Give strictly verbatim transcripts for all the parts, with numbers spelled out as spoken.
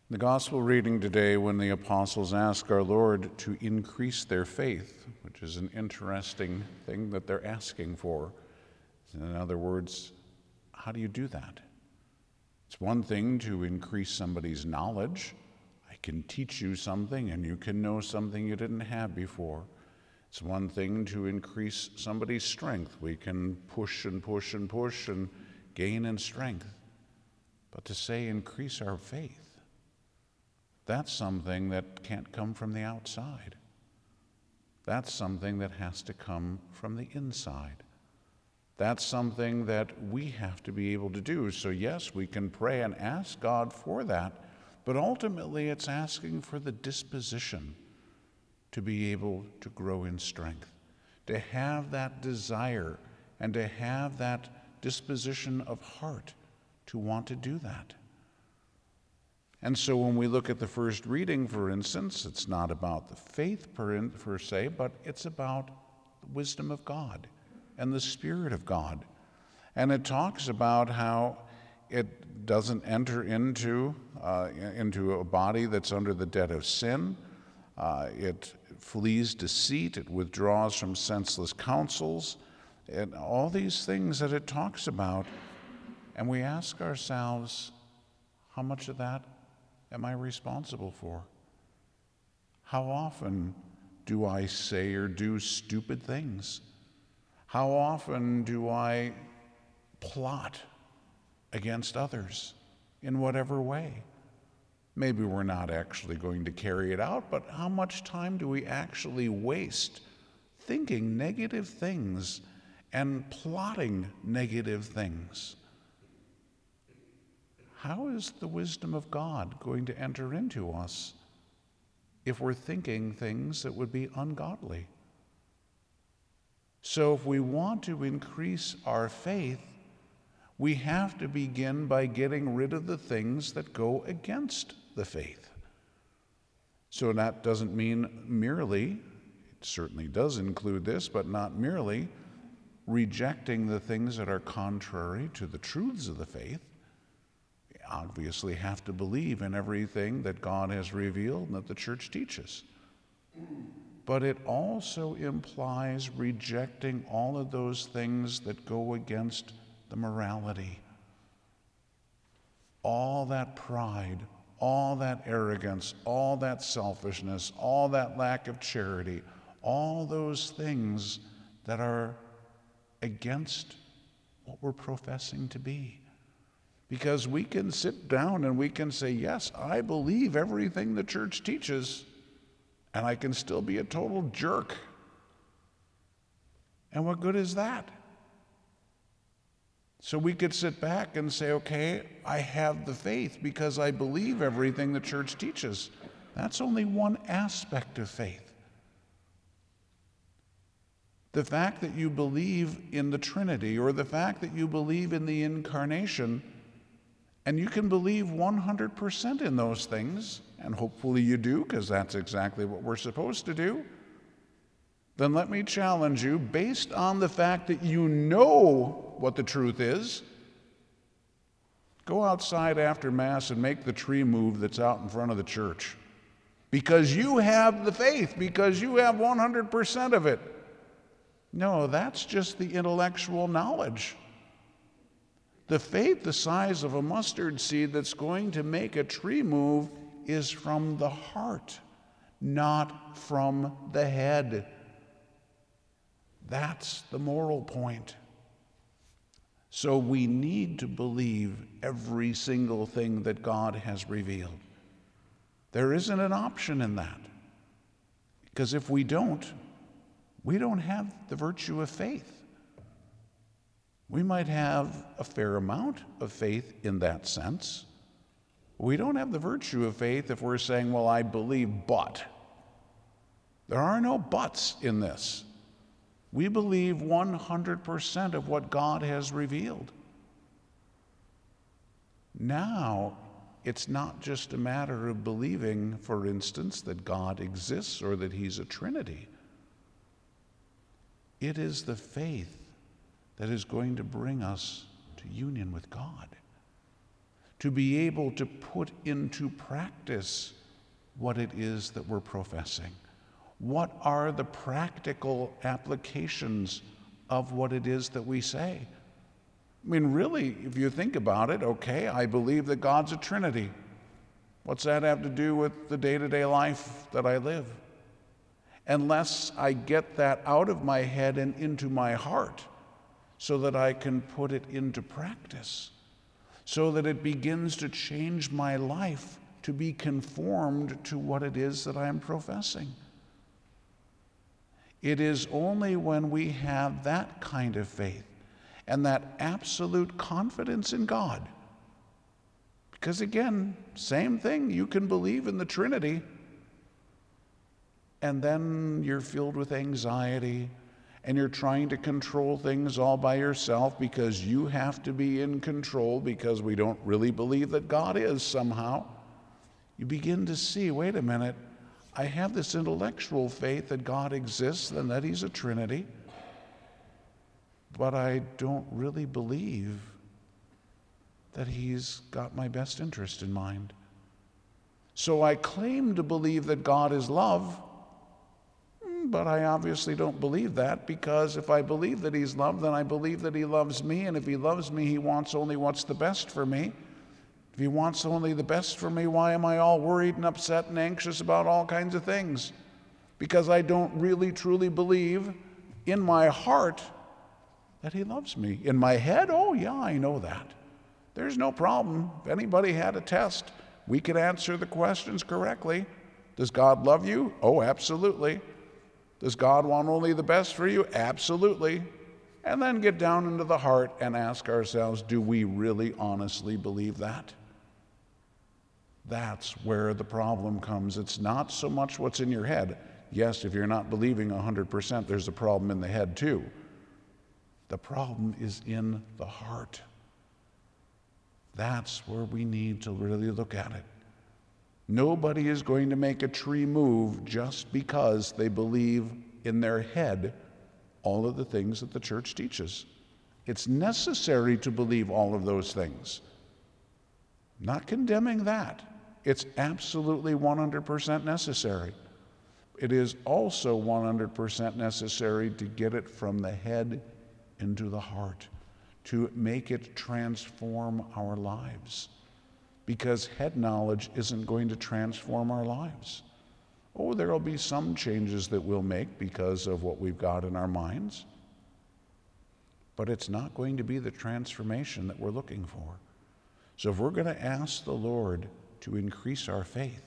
The gospel reading today, when the apostles ask our Lord to increase their faith, which is an interesting thing that they're asking for. In other words, how do you do that? It's one thing to increase somebody's knowledge. I can teach you something and you can know something you didn't have before. It's one thing to increase somebody's strength. We can push and push and push and gain in strength. But to say increase our faith, that's something that can't come from the outside. That's something that has to come from the inside. That's something that we have to be able to do. So yes, we can pray and ask God for that, but ultimately it's asking for the disposition to be able to grow in strength, to have that desire and to have that disposition of heart to want to do that. And so when we look at the first reading, for instance, it's not about the faith per, per se, but it's about the wisdom of God and the Spirit of God. And it talks about how it doesn't enter into, uh, into a body that's under the debt of sin. Uh, it flees deceit. It withdraws from senseless counsels. And all these things that it talks about. And we ask ourselves, how much of that am I responsible for? How often do I say or do stupid things? How often do I plot against others in whatever way? Maybe we're not actually going to carry it out, but how much time do we actually waste thinking negative things and plotting negative things? How is the wisdom of God going to enter into us if we're thinking things that would be ungodly? So if we want to increase our faith, we have to begin by getting rid of the things that go against the faith. So that doesn't mean merely, it certainly does include this, but not merely rejecting the things that are contrary to the truths of the faith. Obviously have to believe in everything that God has revealed and that the church teaches. But it also implies rejecting all of those things that go against the morality. All that pride, all that arrogance, all that selfishness, all that lack of charity, all those things that are against what we're professing to be. Because we can sit down and we can say, yes, I believe everything the church teaches, and I can still be a total jerk. And what good is that? So we could sit back and say, okay, I have the faith because I believe everything the church teaches. That's only one aspect of faith. The fact that you believe in the Trinity, or the fact that you believe in the Incarnation, and you can believe one hundred percent in those things, and hopefully you do, because that's exactly what we're supposed to do, then let me challenge you, based on the fact that you know what the truth is, go outside after Mass and make the tree move that's out in front of the church. Because you have the faith, because you have one hundred percent of it. No, that's just the intellectual knowledge. The faith the size of a mustard seed that's going to make a tree move is from the heart, not from the head. That's the moral point. So we need to believe every single thing that God has revealed. There isn't an option in that. Because if we don't, we don't have the virtue of faith. We might have a fair amount of faith in that sense. We don't have the virtue of faith if we're saying, well, I believe, but. There are no buts in this. We believe one hundred percent of what God has revealed. Now, it's not just a matter of believing, for instance, that God exists or that He's a Trinity. It is the faith that is going to bring us to union with God. to be able to put into practice what it is that we're professing. What are the practical applications of what it is that we say? I mean, really, if you think about it, okay, I believe that God's a Trinity. What's that have to do with the day-to-day life that I live? Unless I get that out of my head and into my heart so that I can put it into practice, so that it begins to change my life to be conformed to what it is that I am professing. It is only when we have that kind of faith and that absolute confidence in God. Because again, same thing, you can believe in the Trinity, and then you're filled with anxiety, and you're trying to control things all by yourself because you have to be in control because we don't really believe that God is somehow. You begin to see, wait a minute, I have this intellectual faith that God exists and that He's a Trinity, but I don't really believe that He's got my best interest in mind. So I claim to believe that God is love, but I obviously don't believe that, because if I believe that He's love, then I believe that He loves me, and if He loves me, He wants only what's the best for me. If He wants only the best for me, why am I all worried and upset and anxious about all kinds of things? Because I don't really truly believe in my heart that He loves me. In my head, oh yeah, I know that. There's no problem. If anybody had a test, we could answer the questions correctly. Does God love you? Oh, absolutely. Does God want only the best for you? Absolutely. And then get down into the heart and ask ourselves, do we really honestly believe that? That's where the problem comes. It's not so much what's in your head. Yes, if you're not believing one hundred percent, there's a problem in the head too. The problem is in the heart. That's where we need to really look at it. Nobody is going to make a tree move just because they believe in their head all of the things that the church teaches. It's necessary to believe all of those things. I'm not condemning that. It's absolutely one hundred percent necessary. It is also one hundred percent necessary to get it from the head into the heart, to make it transform our lives. Because head knowledge isn't going to transform our lives. Oh, there will be some changes that we'll make because of what we've got in our minds, but it's not going to be the transformation that we're looking for. So if we're going to ask the Lord to increase our faith,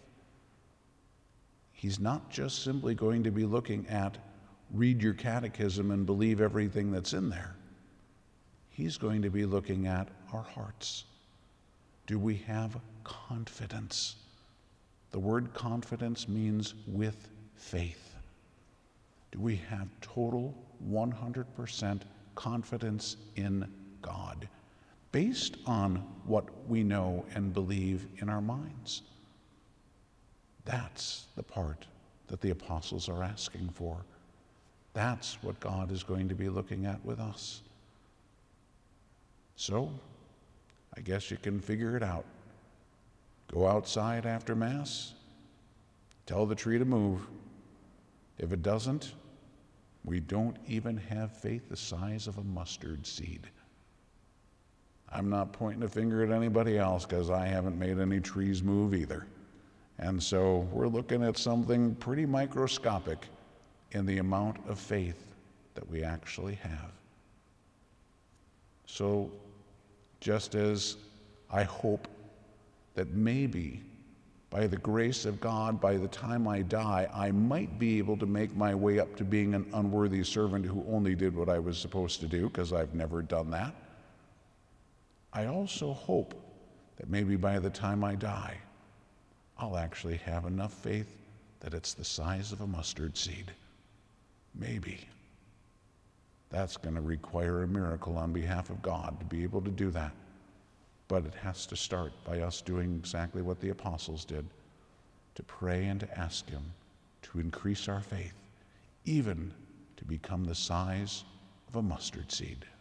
He's not just simply going to be looking at read your catechism and believe everything that's in there. He's going to be looking at our hearts. Do we have confidence? The word confidence means with faith. Do we have total one hundred percent confidence in God based on what we know and believe in our minds? That's the part that the apostles are asking for. That's what God is going to be looking at with us. So, I guess you can figure it out. Go outside after Mass, tell the tree to move. If it doesn't, we don't even have faith the size of a mustard seed. I'm not pointing a finger at anybody else because I haven't made any trees move either. And so we're looking at something pretty microscopic in the amount of faith that we actually have. So just as I hope that maybe by the grace of God, by the time I die, I might be able to make my way up to being an unworthy servant who only did what I was supposed to do, because I've never done that. I also hope that maybe by the time I die, I'll actually have enough faith that it's the size of a mustard seed. Maybe. That's going to require a miracle on behalf of God to be able to do that. But it has to start by us doing exactly what the apostles did, to pray and to ask Him to increase our faith, even to become the size of a mustard seed.